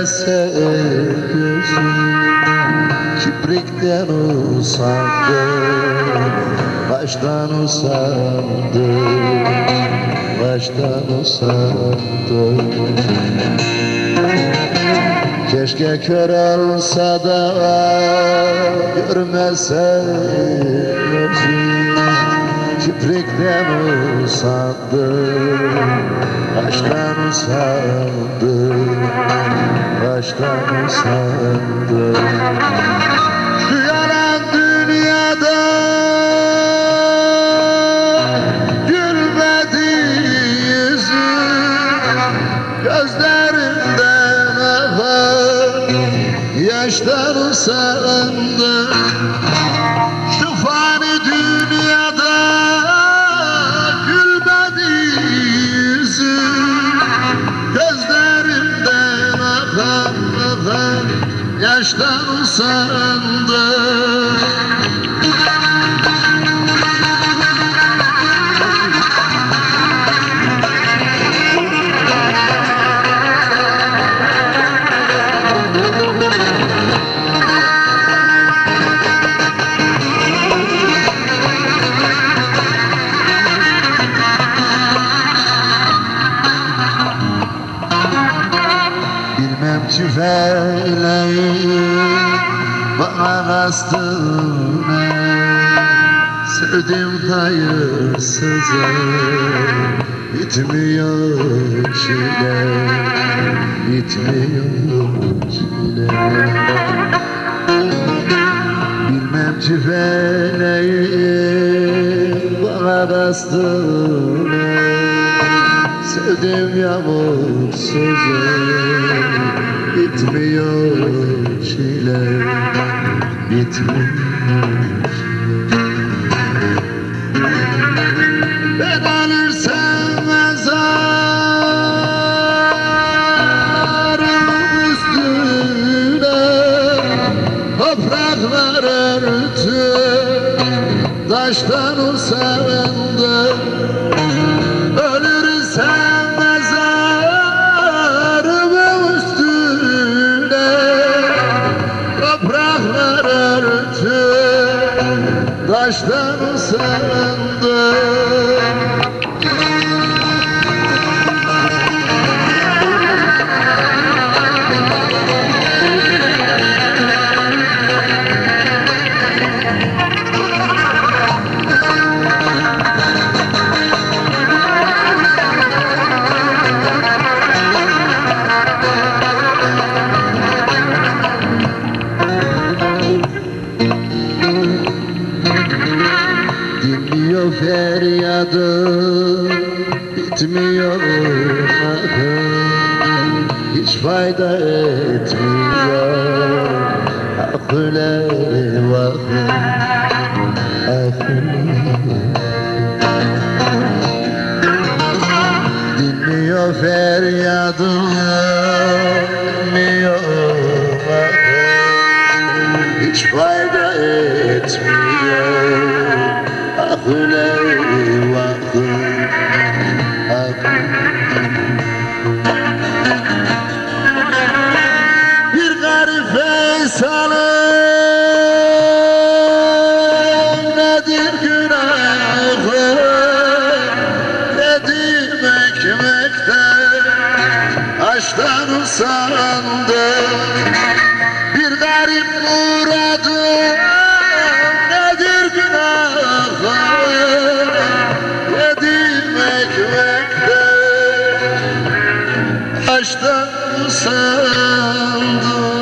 gülmese gözüm kiprikten usandı, baştan usandı, baştan usandı. Keşke kör olsa da görmese gözüm kiprikten usandı, baştan usandı, baştan usandı. Şu yalan dünyada gülmedi yüzüm, gözlerimden akar yaştan usandı. Şu fani dünyada gülmedi yüzüm, gözlerimden akar yaştan usandı. Bilmem ki feleğin bana kastı ne, sevdim hayırsızı bitmiyor çile, bitmiyor çile. Bilmem ki feleğin bana kastı ne, sevdim yamursuzum, bitmiyor çile, bitmiyor. Ben ölürsem mezarım üstüne topraklar örtü, taştan usandı. Ölürsem mezarımın üstüne topraklar örtü, taştan usandı. Dinmiyor feryadım, bitmiyor ahım, hiç fayda etmiyor. Ah öyle vahım, ah öyle. Dinmiyor feryadım, dinmiyor ahım, hiç fayda etmiyor. Ah öyle vakit, ah. Bir garip Feysal'ın nedir günahı, yedim ekmekten, aşktan usandı. Bir garip muradım nedir günahı, yedim ekmekten, aşktan usandım.